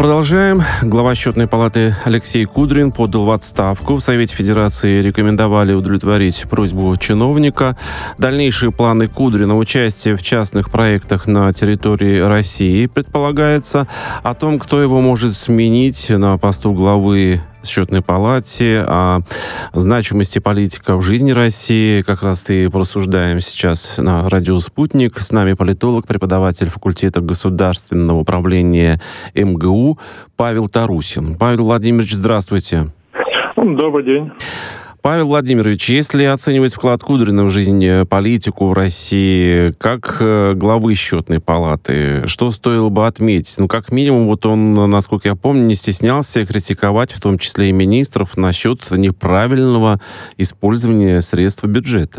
Продолжаем. Глава Счетной палаты Алексей Кудрин подал в отставку. В Совете Федерации рекомендовали удовлетворить просьбу чиновника. Дальнейшие планы Кудрина, участие в частных проектах на территории России предполагается. О том, кто его может сменить на посту главы Счетной палате, о значимости политика в жизни России как раз и порассуждаем сейчас на радио «Спутник». С нами политолог, преподаватель факультета государственного управления МГУ Павел Тарусин. Павел Владимирович, здравствуйте. Добрый день. Павел Владимирович, если оценивать вклад Кудрина в жизнь политику в России как главы Счетной палаты, что стоило бы отметить? Как минимум, он, насколько я помню, не стеснялся критиковать, в том числе и министров, насчет неправильного использования средств бюджета.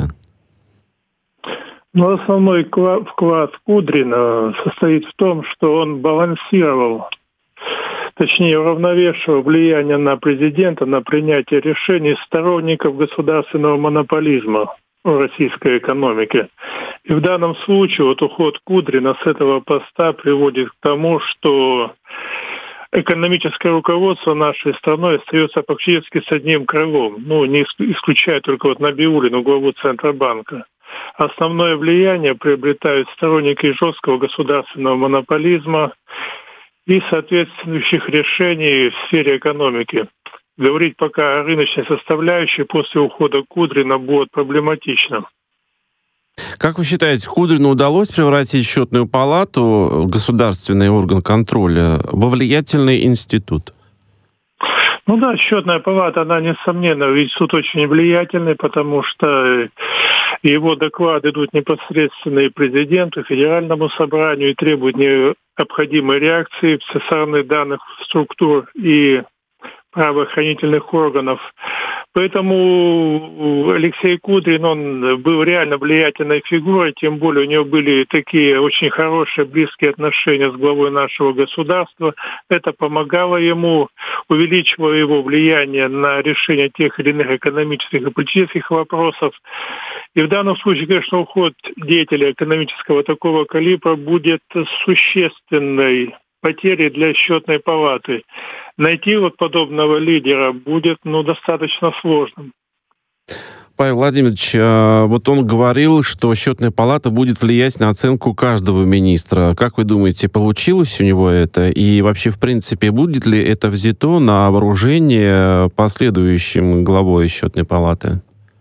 Основной вклад Кудрина состоит в том, что он балансировал, точнее, уравновешивал влияние на президента на принятие решений сторонников государственного монополизма в российской экономике. И в данном случае уход Кудрина с этого поста приводит к тому, что экономическое руководство нашей страной остается практически с одним крылом, не исключая только Набиуллину, главу Центробанка. Основное влияние приобретают сторонники жесткого государственного монополизма и соответствующих решений в сфере экономики. Говорить пока о рыночной составляющей после ухода Кудрина будет проблематично. Как вы считаете, Кудрину удалось превратить Счетную палату, государственный орган контроля, во влиятельный институт? Счетная палата, она, несомненно, институт очень влиятельный, потому что его доклады идут непосредственно и президенту, и Федеральному собранию, и требуют необходимой реакции со стороны данных структур и правоохранительных органов. Поэтому Алексей Кудрин, он был реально влиятельной фигурой, тем более у него были такие очень хорошие, близкие отношения с главой нашего государства. Это помогало ему, увеличивало его влияние на решение тех или иных экономических и политических вопросов. И в данном случае, конечно, уход деятеля экономического такого калибра будет существенной потерей для Счетной палаты. Найти подобного лидера будет достаточно сложным. Павел Владимирович, он говорил, что Счетная палата будет влиять на оценку каждого министра. Как вы думаете, получилось у него это? И вообще, в принципе, будет ли это взято на вооружение последующим главой Счетной палаты?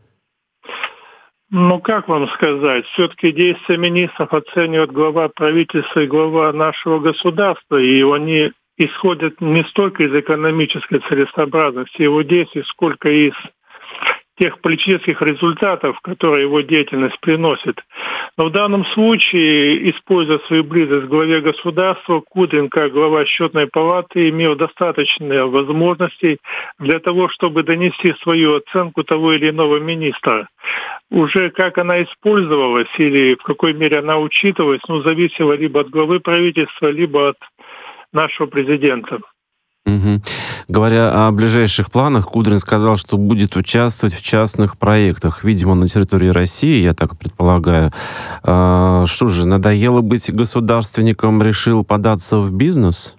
Как вам сказать? Все-таки действия министров оценивает глава правительства и глава нашего государства, и они исходят не столько из экономической целесообразности его действий, сколько из тех политических результатов, которые его деятельность приносит. Но в данном случае, используя свою близость к главе государства, Кудрин, как глава Счетной палаты, имел достаточно возможностей для того, чтобы донести свою оценку того или иного министра. Уже как она использовалась или в какой мере она учитывалась, зависело либо от главы правительства, либо от нашего президента. Угу. Говоря о ближайших планах, Кудрин сказал, что будет участвовать в частных проектах, видимо, на территории России, я так предполагаю. Что же, надоело быть государственником, решил податься в бизнес?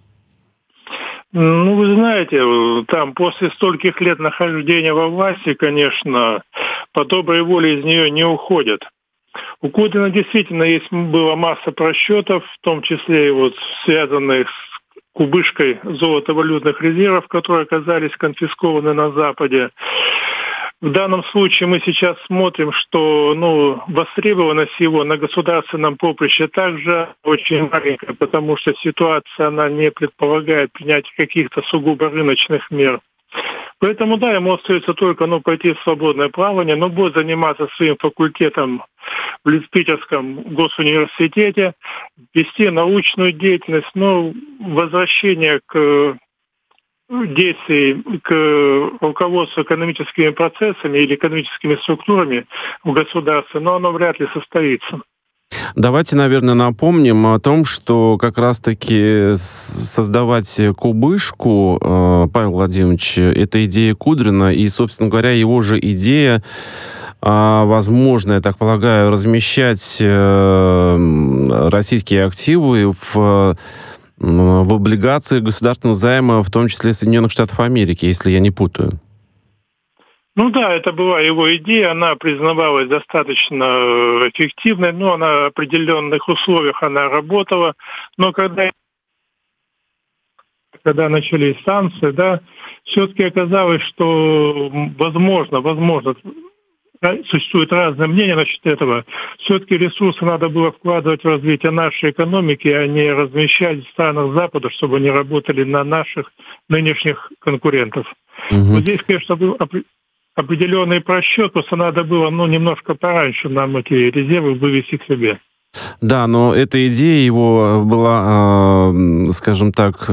Вы знаете, там после стольких лет нахождения во власти, конечно, по доброй воле из нее не уходят. У Кудрина действительно была масса просчетов, в том числе и связанных с кубышкой золотовалютных резервов, которые оказались конфискованы на Западе. В данном случае мы сейчас смотрим, что востребованность его на государственном поприще также очень маленькая, потому что ситуация она не предполагает принятия каких-то сугубо рыночных мер. Поэтому, ему остается только пойти в свободное плавание, но будет заниматься своим факультетом в Питерском госуниверситете, вести научную деятельность, возвращение к действий, к руководству экономическими процессами или экономическими структурами в государстве, но оно вряд ли состоится. Давайте, наверное, напомним о том, что как раз-таки создавать кубышку, Павел Владимирович, это идея Кудрина, и, собственно говоря, его же идея, возможно, я так полагаю, размещать российские активы в в облигации государственного займа, в том числе Соединенных Штатов Америки, если я не путаю. Ну да, это была его идея, она признавалась достаточно эффективной, но на определенных условиях она работала. Но когда начались санкции, да, все-таки оказалось, что возможно, существует разное мнение насчет этого. Все-таки ресурсы надо было вкладывать в развитие нашей экономики, а не размещать в странах Запада, чтобы они работали на наших нынешних конкурентов. Вот здесь, конечно, был определенный просчет, просто надо было, немножко пораньше нам эти резервы вывести к себе. Да, но эта идея его была, скажем так,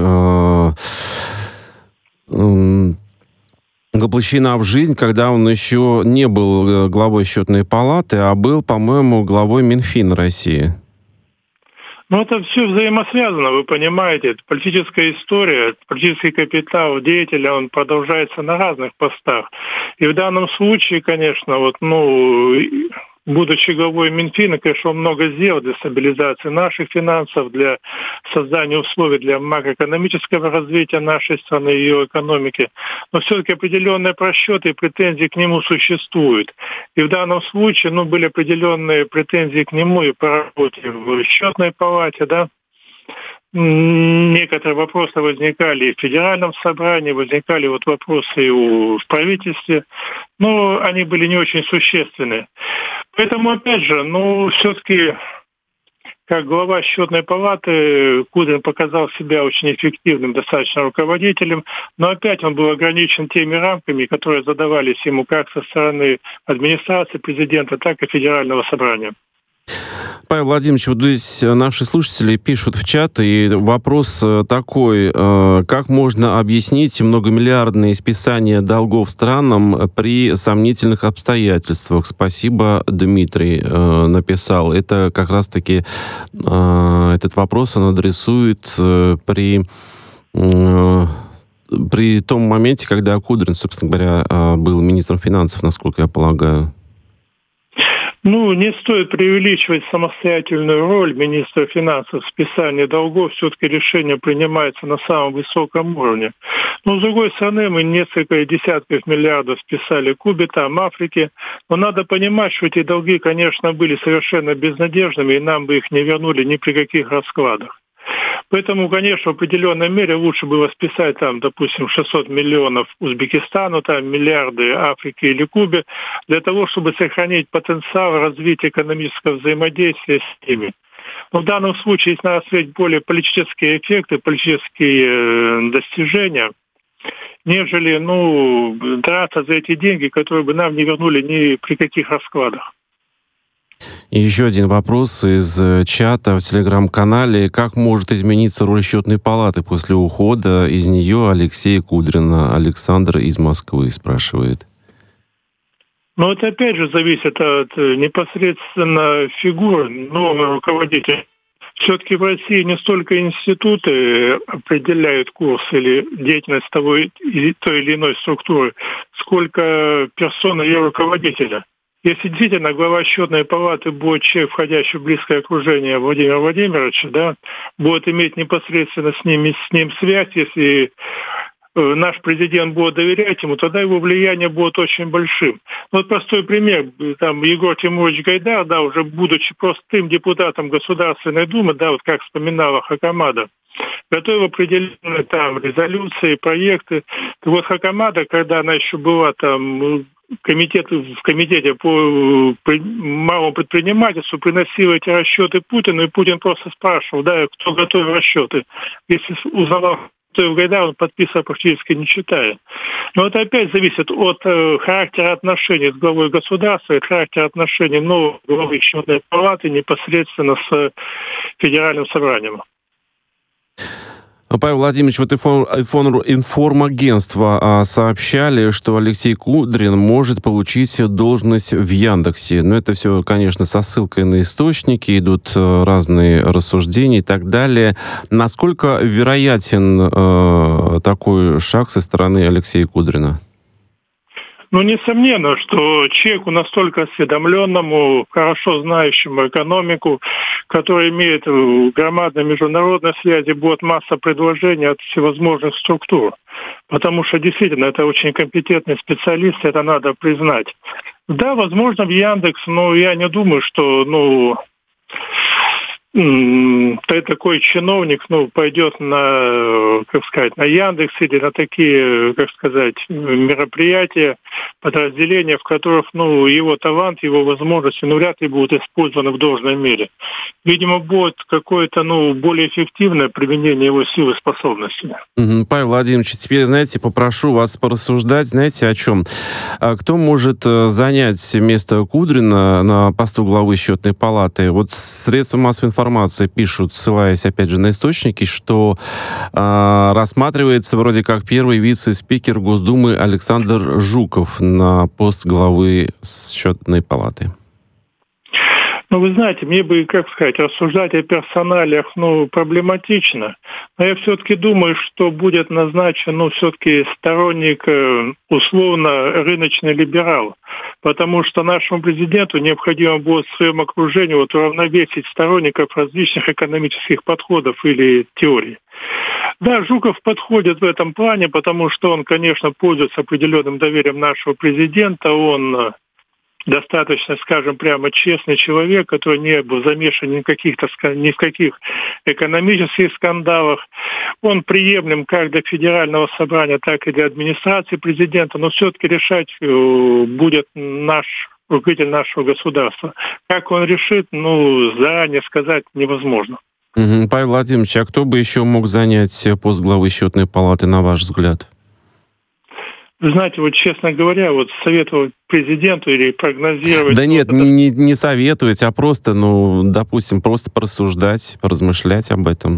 воплощена в жизнь, когда он еще не был главой счетной палаты, а был, по-моему, главой Минфина России. Ну, это все взаимосвязано, вы понимаете. Это политическая история, политический капитал деятеля, он продолжается на разных постах. И в данном случае, конечно, будучи главой Минфина, конечно, он много сделал для стабилизации наших финансов, для создания условий для макроэкономического развития нашей страны и ее экономики. Но все-таки определенные просчеты и претензии к нему существуют. И в данном случае, были определенные претензии к нему и по работе в счетной палате, да. Некоторые вопросы возникали и в федеральном собрании, возникали вопросы и в правительстве, но они были не очень существенны. Поэтому, опять же, все-таки, как глава счетной палаты, Кудрин показал себя очень эффективным достаточно руководителем, но опять он был ограничен теми рамками, которые задавались ему как со стороны администрации президента, так и федерального собрания. Павел Владимирович, вот здесь наши слушатели пишут в чат, и вопрос такой: как можно объяснить многомиллиардные списания долгов странам при сомнительных обстоятельствах? Спасибо, Дмитрий написал. Это как раз-таки этот вопрос он адресует при том моменте, когда Кудрин, собственно говоря, был министром финансов, насколько я полагаю. Не стоит преувеличивать самостоятельную роль министра финансов в списании долгов. Все-таки решение принимается на самом высоком уровне. Но, с другой стороны, мы несколько десятков миллиардов списали Кубе, Африке. Но надо понимать, что эти долги, конечно, были совершенно безнадежными, и нам бы их не вернули ни при каких раскладах. Поэтому, конечно, в определенной мере лучше было списать, допустим, 600 миллионов Узбекистану, миллиарды Африке или Кубе, для того, чтобы сохранить потенциал развития экономического взаимодействия с ними. Но в данном случае, если надо смотреть более политические эффекты, политические достижения, нежели, драться за эти деньги, которые бы нам не вернули ни при каких раскладах. И еще один вопрос из чата в телеграм-канале. Как может измениться роль счетной палаты после ухода из нее Алексея Кудрина? Александр из Москвы спрашивает. Это опять же зависит от непосредственно фигуры нового руководителя. Все-таки в России не столько институты определяют курс или деятельность той или иной структуры, сколько персона ее руководителя. Если действительно глава счетной палаты будет человек, входящий в близкое окружение Владимира Владимировича, будет иметь непосредственно с ним связь, если наш президент будет доверять ему, тогда его влияние будет очень большим. Простой пример. Егор Тимурович Гайдар, уже будучи простым депутатом Государственной Думы, как вспоминала Хакамада, готовил определенные резолюции, проекты. Хакамада, когда она еще была в комитете по малому предпринимательству, приносил эти расчеты Путину, и Путин просто спрашивал, кто готовил расчеты. Если узнавал, кто Гайдар, он подписывал практически не читая. Но это опять зависит от характера отношений с главой государства и характера отношений новой главы счетной палаты непосредственно с федеральным собранием. Павел Владимирович, информагентства сообщали, что Алексей Кудрин может получить должность в Яндексе. Но это все, конечно, со ссылкой на источники, идут разные рассуждения и так далее. Насколько вероятен такой шаг со стороны Алексея Кудрина? Ну, несомненно, что человеку настолько осведомленному, хорошо знающему экономику, который имеет громадные международные связи, будет масса предложений от всевозможных структур. Потому что действительно это очень компетентный специалист, это надо признать. Да, возможно, в Яндекс, но я не думаю, что, такой чиновник, пойдет на Яндекс или на такие, мероприятия, подразделения, в которых, его талант, его возможности, вряд ли будут использованы в должной мере. Видимо, будет какое-то, более эффективное применение его сил и способностей. Павел Владимирович, теперь, попрошу вас порассуждать, о чем? Кто может занять место Кудрина на посту главы Счетной палаты? Вот средства массовой информации пишут, ссылаясь, опять же, на источники, что рассматривается вроде как первый вице-спикер Госдумы Александр Жуков на пост главы Счетной палаты. Вы знаете, мне бы, рассуждать о персоналиях, проблематично. Но я все-таки думаю, что будет назначен, все-таки сторонник, условно, рыночный либерал. Потому что нашему президенту необходимо будет в своем окружении уравновесить сторонников различных экономических подходов или теорий. Да, Жуков подходит в этом плане, потому что он, конечно, пользуется определенным доверием нашего президента. Он достаточно, скажем прямо, честный человек, который не был замешан ни в каких экономических скандалах. Он приемлем как для федерального собрания, так и для администрации президента, но все-таки решать будет руководитель нашего государства. Как он решит, заранее сказать невозможно. Павел Владимирович, а кто бы еще мог занять пост главы Счетной палаты, на ваш взгляд? Вы знаете, честно говоря, советовать президенту или прогнозировать... Да нет, не советовать, а просто, допустим, просто порассуждать, поразмышлять об этом.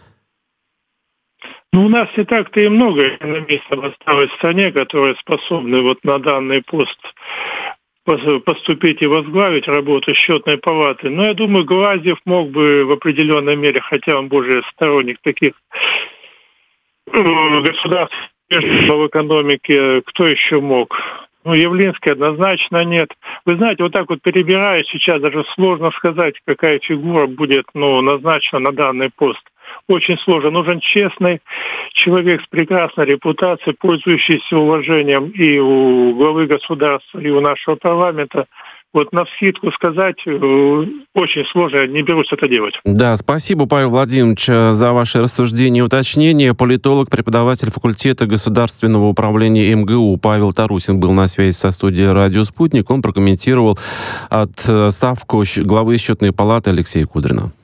У нас не так-то и много экономистов осталось в стране, которые способны на данный пост поступить и возглавить работу Счетной палаты. Но я думаю, Глазьев мог бы в определенной мере, хотя он больше сторонник таких государств, в экономике, кто еще мог? Явлинский однозначно нет. Вы знаете, перебирая сейчас, даже сложно сказать, какая фигура будет назначена на данный пост. Очень сложно. Нужен честный человек с прекрасной репутацией, пользующийся уважением и у главы государства, и у нашего парламента. Навскидку сказать очень сложно, я не берусь это делать. Да, спасибо, Павел Владимирович, за ваши рассуждения и уточнения. Политолог, преподаватель факультета государственного управления МГУ Павел Тарусин был на связи со студией «Радио Спутник». Он прокомментировал отставку главы Счетной палаты Алексея Кудрина.